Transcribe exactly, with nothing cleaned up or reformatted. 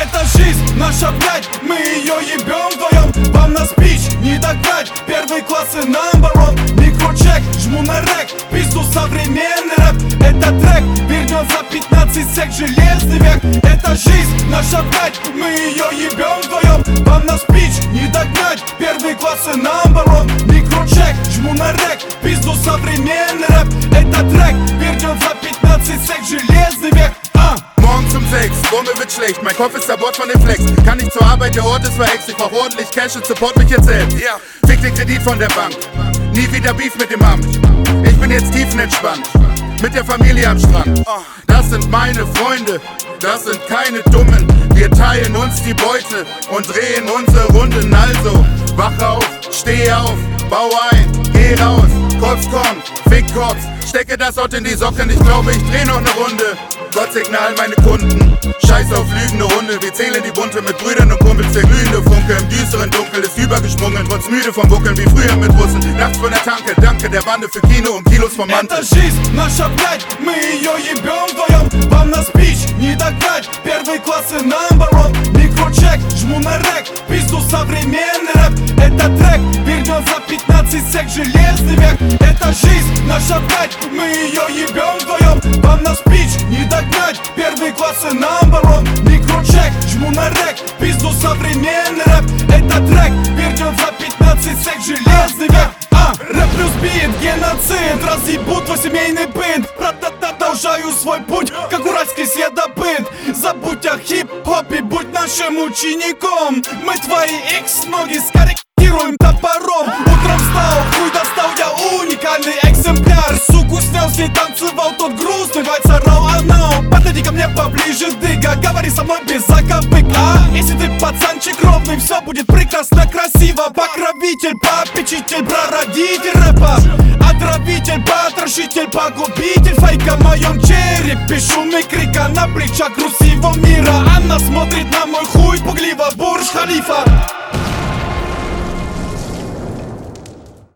Это жизнь наша, блядь, мы ее ебем вдвоем. Вам на спич не догнать, первый класс и number one. Микрочек, жму на рэк, пизду современный рэп. Это трек вернет за пятнадцать сек железный век. Это жизнь наша, блядь, мы ее ебем вдвоем. Вам на спич не догнать, первый класс и number one. Микрочек, жму на рэк, пизду современный рэп. Это трек вернет за пятнадцать сек железный век. А. Morgens um sechs, Wumme wird schlecht, mein Kopf ist zerbord von dem Flex. Kann nicht zur Arbeit, der Ort ist verhext. Ich brauch ordentlich Cash und support mich jetzt selbst. Ja. Fick den Kredit von der Bank, nie wieder Beef mit dem Amt. Ich bin jetzt tiefenentspannt, mit der Familie am Strand. Das sind meine Freunde, das sind keine Dummen. Wir teilen uns die Beute und drehen unsere Runden. Also, wach auf, steh auf, bau ein, geh raus. Kops kommt, fick Kops, stecke das Ort in die Socken. Ich glaube, ich dreh noch ne Runde. Gott segne all meine Kunden. Scheiß auf lügende Hunde, wir zählen die Bunte mit Brüdern und Kumpels. Der glühende Funke im düsteren Dunkel ist übergesprungen. Trotz müde vom Buckeln wie früher mit Russen. Nachts von der Tanke, danke der Bande für Kino und Kilos vom Mantel. Это жизнь наша, блядь, мы ее ебем вдвоем. Вам на спич не догнать, первый класс и number one. Микрочек, жму на рэк, пизду современный рэп. Это трек вернет за пятнадцать сек железный век. Это жизнь наша, блядь, мы ее ебем вдвоем. Вам на спич не догнать, первый класс и number one. Микрочек, жму на рэк, пизду современный рэп. Это трек вернет за пятнадцать сек железный век. А, рэп плюс бит, геноцид, разъебут твой семейный быт. Продолжаю свой путь, как уральский следопыт. Забудь о хип-хопе, будь нашим учеником. Мы твои икс-ноги скорректируем топором. Утром встал, хуй достал, я уникальный экземпляр. Суку снял, с ней танцевал тот грустный вальса роу. Подойди ко мне поближе, дыга, говори со мной без заковык. А если ты пацанчик ровный, все будет прекрасно, красиво. Покровитель, попечитель, прародитель рэпа. Отравитель, потрошитель, погубитель фейка в моем черепе. Шум и крика на плечах груз всего мира. Она смотрит на мой хуй пугливо, Бурдж Халифа.